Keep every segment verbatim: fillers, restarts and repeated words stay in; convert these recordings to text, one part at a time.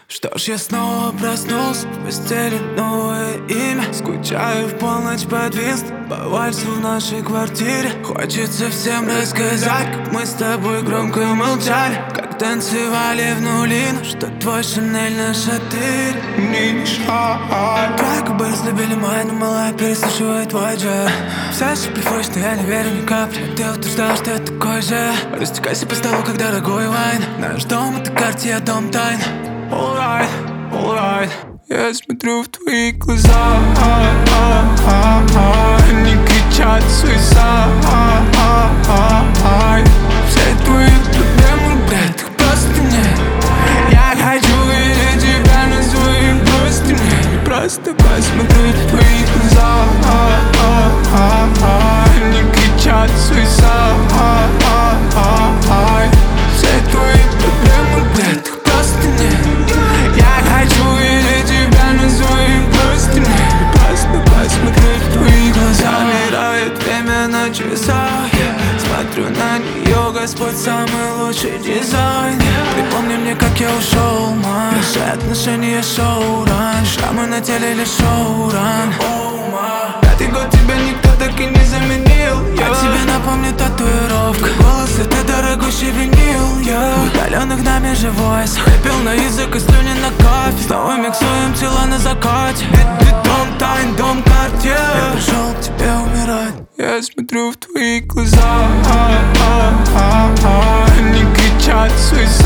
Что ж, я снова проснулся, в постели новое имя. Скучаю в полночь под вист, по вальсу в нашей квартире. Хочется всем рассказать, как мы с тобой громко молчали, как танцевали в нулину, что твой Шанель на шатырь. Не мешай. Твои губы разлюбили мои, но малая переслушивает твой джаз. Вся шипифрой, что я не верю ни капли. Ты утверждал, что я такой же. Растекайся по столу, как дорогой вайн. Наш дом — это Картье, дом тайн. Alright, alright. Я смотрю в твои глаза, они кричат суицид. Все твои проблемы, бред, их просто нет. Я хочу видеть тебя на своих простынях. Просто посмотри в твои глаза, они кричат суицид. Все твои проблемы, бред, их просто нет. Я хочу видеть тебя на своих простынях. Просто посмотреть в твои глаза. Замирает время на часах. Смотрю на нее, Господь, самый лучший дизайн. Припомни мне, как я ушел, ман. Наши отношения шоу-ран. Шрамы на теле лишь шоу-ран. Пятый год тебя никто так и не заменил. Я тебе напомню татуировка. Голос — это дорогущий винил. Я удаленных нами же войс. Хэппил на язык и слюни на кофе. Снова миксуем тела на закате. Это дом тайн, дом Картье. Я пришел к тебе умирать. Я смотрю в твои глаза, они кричат суицид.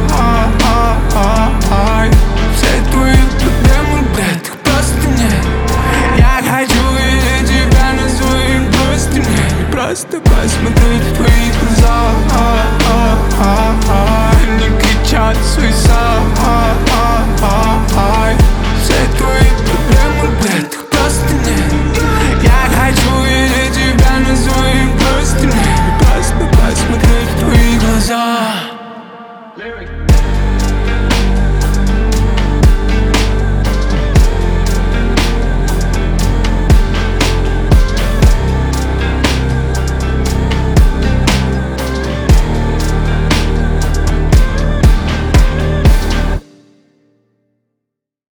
Все твои проблемы, бред, их просто нет. Я хочу видеть тебя на своих простынях. Просто посмотреть в твои глаза, они кричат суицид.